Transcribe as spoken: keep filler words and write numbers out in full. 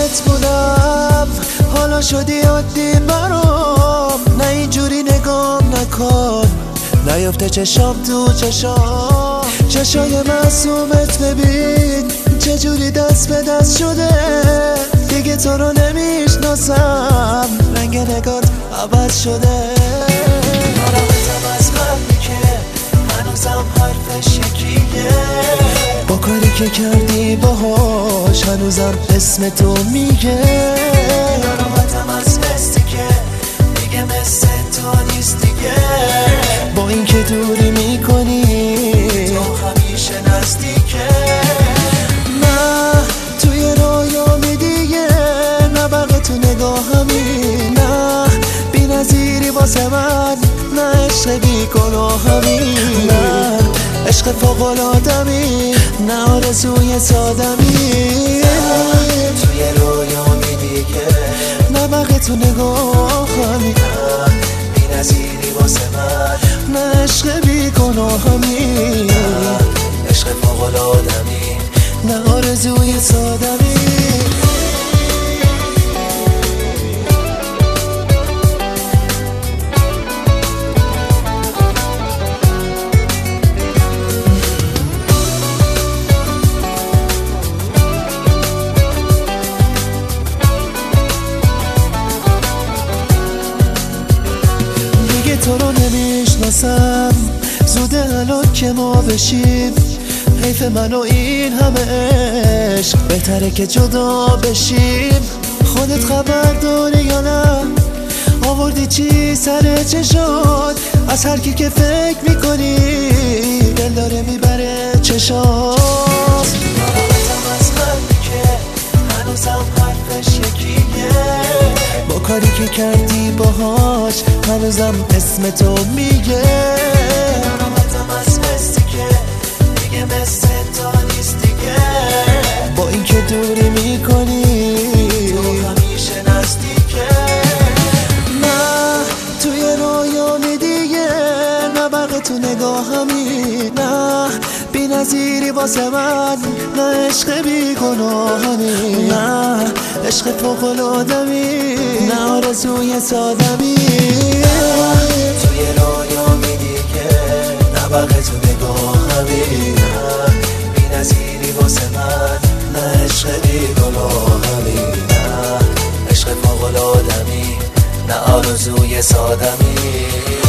دنبالت بودم، حالا شدی عادی برام. نه اینجوری نگام نکن، نیفته چشام تو چشام. چشای معصومت ببین چجوری دست به دست شده، دیگه تو رو نمیشناسم، رنگ نگات عوض شده. ناراحتم از قلبی که هنوزم حرفش یکیه، با کاری که کردی باهاش هنوزم اسم تو میگه. ناراحتم از حسی که دیگه مثل تو نیست دیگه، با این که دوری میکنی تو همیشه نزدیکه. نه توی رویامی دیگه، نه بقیه تو نگاهمی، نه بی نظیری واسه من، نه عشق بی گناهمی، نه عشق فوق‌العاده‌ای، نه آرزوی سادمی. توی رویامی دیگه، نه بقیه تو نگاهمی، نه بی نظیری واسه من، نه عشق بی گناهمی، نه عشق فوق‌العاده‌ای، نه آرزوی سادمی. تو رو نمیشناسم، زوده الان که ما بشیم، حیف من و این همه عشق، بهتره که جدا بشیم. خودت خبر داری یا نه؟ آوردی چی سر چشات؟ از هر کی که فکر میکنی دل داره میبره چشات. ناراحتم از قلبی که هنوزم حرفش یکیه، با کاری که کردی باهاش هنوزم اسم تو میگه. ناراحتم از حسی که دیگه مثل تو نیست دیگه، با این که دوری میکنی تو همیشه نزدیکه. نه توی رویامی دیگه، نه بقیه تو نگاهمی، نه بی نظیری واسه من، نه عشق بی گناهمی، نه عشق فوق‌العاده‌ای، نه آرزوی سادمی. توی رویامی دیگه، نه بقیه تو نگاهمی، نه بی نظیری واسه من، نه عشق بی گناهمی، نه عشق فوق‌العاده‌ای، نه آرزوی سادمی.